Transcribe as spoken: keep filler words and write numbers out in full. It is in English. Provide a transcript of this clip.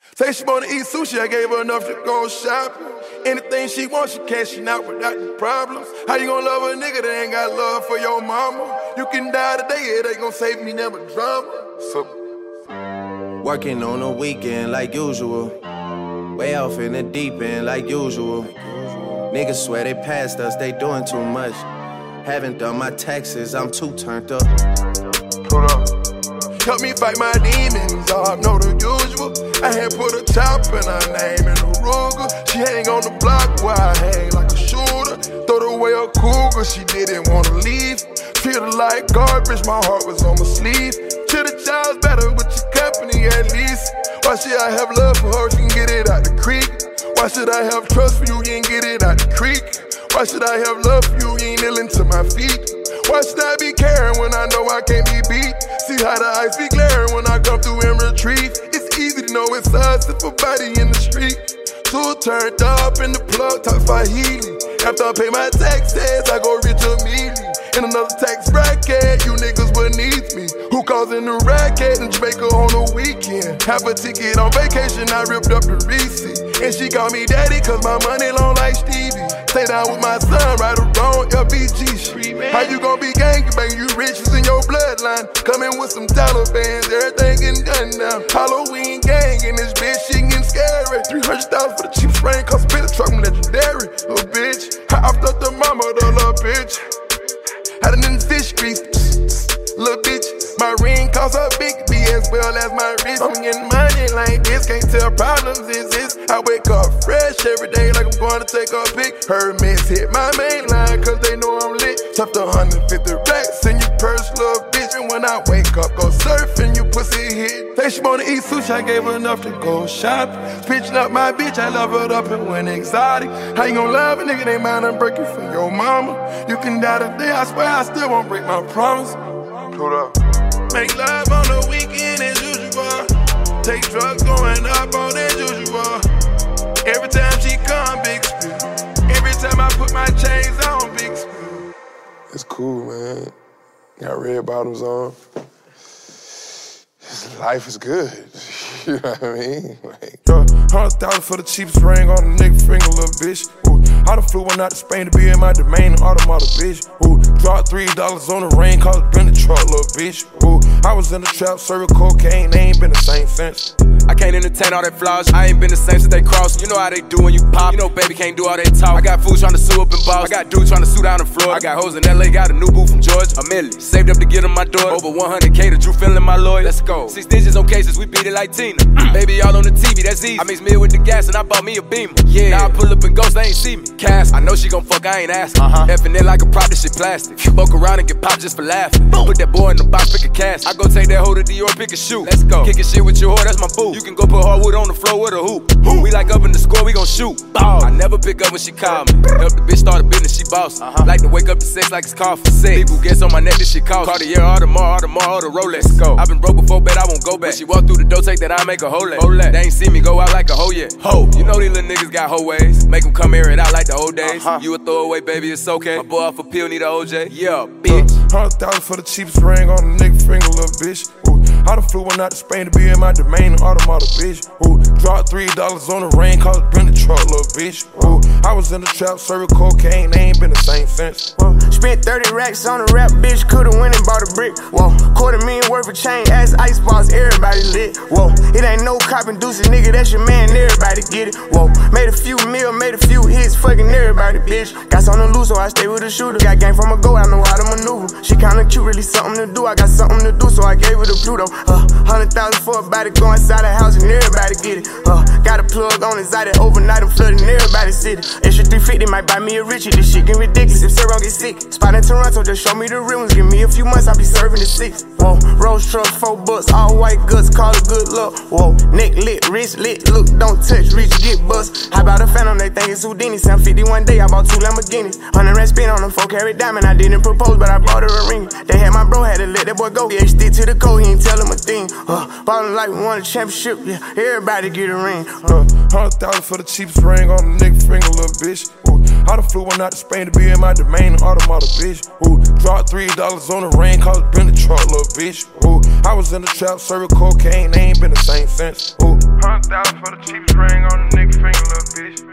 Say she wanna eat sushi, I gave her enough to go shopping. Anything she wants, she cashing out without the problems. How you gonna love a nigga that ain't got love for your mama? You can die today, it ain't gonna save me never drama. So working on a weekend like usual. Way off in the deep end like usual. Niggas swear they passed us, they doing too much. Haven't done my taxes, I'm too turned up. Hold up. Help me fight my demons, I know the usual. I had put a top in her name in a Ruger. She hang on the block where I hang like a shooter. Throw away a cougar, she didn't wanna leave. Treat her like garbage, my heart was on my sleeve. Treat the child's better with your company at least. Why should I have love for her, she can get it out the creek? Why should I have trust for you, you ain't get it out the creek? Why should I have love for you, you ain't kneeling to my feet? Why should I be caring when I know I can't be beat? See how the ice be glaring when I come through and retreat. It's easy to know it's us if a body in the street. Two turned up in the plug, talk Swahili. After I pay my taxes, I go rich immediately. In another tax bracket, you niggas beneath me. Who causing the racket in Jamaica on the weekend? Have a ticket on vacation, I ripped up the receipt. And she called me daddy cause my money long like Stevie. Stay down with my son, right or wrong, L B G shit. How you gon' be gangbang, you riches in your bloodline. Coming with some Taliban's, everything getting done now. Halloween gang in this bitch, she getting scary. three hundred thousand for the cheap sprain, cause spit a truck, I'm legendary. Little bitch, I upped up the mama, the little bitch. Had it in the fish grease, little bitch. My ring costs a big B as well as my wrist. I'm getting money like this, can't tell problems exist. I wake up fresh every day like I'm going to take a pic. Hermes hit my main line cause they know I'm lit. Tucked one hundred fifty racks in your purse, little bitch. And when I wake up, go surfing, you pussy hit. Say she wanna eat sushi, I gave her enough to go shopping. Pitching up my bitch, I love her up and went exotic. How you gon' love a nigga, they mind I'm breaking for your mama? You can die today, I swear I still won't break my promise. Hold up. Make love on the weekend as usual. Take drugs going up on as usual. Every time she come, big spill. Every time I put my chains on, big spill. It's cool, man. Got red bottoms on. Life is good. You know what I mean? Like, uh, hundred thousand for the cheapest ring on a nigga finger, little bitch. Ooh, I done flew one out to Spain to be in my domain, automata, bitch. Ooh, dropped three dollars on the rain, cause it been the truck, little bitch. Ooh, I was in the trap, serving cocaine, they ain't been the same since. I can't entertain all that flaws. I ain't been the same since they crossed. You know how they do when you pop. You know baby can't do all that talk. I got fools trying to sue up in Boston. I got dudes trying to sue down in Florida. I got hoes in L A, got a new boo from Georgia. A million. Saved up to get on my door. Over one hundred K to Drew feeling my lawyer. Let's go. Six digits on cases, we beat it like Tina. Baby all on the T V, that's easy. I mix meal with the gas and I bought me a Beamer. Yeah. Now I pull up and ghost, they ain't see me. Cass, I know she gon' fuck, I ain't asking. Uh-huh. Effing it like a prop, this shit plastic. Fuck around and get popped just for laughing. Boom. Put that boy in the box, pick a cash. I go take that hoe to Dior, pick a shoe. Let's go. Kickin' shit with your whore, that's my boo. You can go put hardwood on the floor with a hoop. Hoop. We like up in the score, we gon' shoot. Ball. I never pick up when she call me. Help the bitch start a business, she boss. Uh-huh. Like to wake up to sex like it's coffee. Sex. People gets on my neck, this shit cost. Cartier, Audemars, Audemars, or the Rolex. Let's go. I been broke before, bet I won't go back. When she walk through the door, take that I make a hole at. They ain't see me go out like a hoe yet. Ho. You know these little niggas got hoe ways. Make them come here and out like the old days. Uh-huh. You a throwaway, baby, it's okay. My boy off a pill, need a O J. Yeah, bitch. Uh, Hundred thousand for the cheapest ring on a nigga finger, little bitch. Ooh, I done flew one out to Spain to be in my domain, automata, bitch. Ooh, dropped three dollars on the rain, cause it been the truck, little bitch. Ooh, I was in the trap, serving cocaine, they ain't been the same since. Whoa, spent thirty racks on a rap, bitch, coulda went and bought a brick. Whoa, quarter million worth of chain, ass ice balls, everybody lit. Whoa, it ain't no cop inducing, nigga, that's your man, everybody get it. Whoa, made a few mil, made a few hits, fucking everybody, bitch. Got something to lose, so I stay with a shooter. Got game from a go, I know how to maneuver. She kinda cute, really something to do. I got something to do, so I gave her the Pluto. Uh, hundred thousand for a body, go inside the house and everybody get it. Uh, got a plug on inside it, overnight I'm flooding everybody's city. Extra three fifty might buy me a Richie. This shit get ridiculous if Sarah get sick. Spot in Toronto, just show me the real ones. Give me a few months, I'll be serving the six. Whoa, Rolls truck, four bucks, all white guts, call it good luck. Whoa, neck lit, wrist lit, look, don't touch, reach, get bust. How about a Phantom, they think it's Houdini. seven fifty one day, I bought two Lamborghinis. Hundred rand spin on them, four carat diamond. I didn't propose, but I bought her a ring. They had my bro, had to let that boy go. Yeah, stick to the code, he ain't tell him a thing. Uh, ballin' like we won a championship, yeah, everybody get a ring. Uh, hundred thousand for the cheapest ring on a nigga finger, little bitch. Ooh, I done flew one out to Spain to be in my domain, automata, bitch. Ooh, dropped three dollars on the rain, cause it been the truck, little bitch. Ooh, I was in the trap, serving cocaine, they ain't been the same since. Ooh. Hundred thousand for the cheapest ring on the nigga finger, little bitch.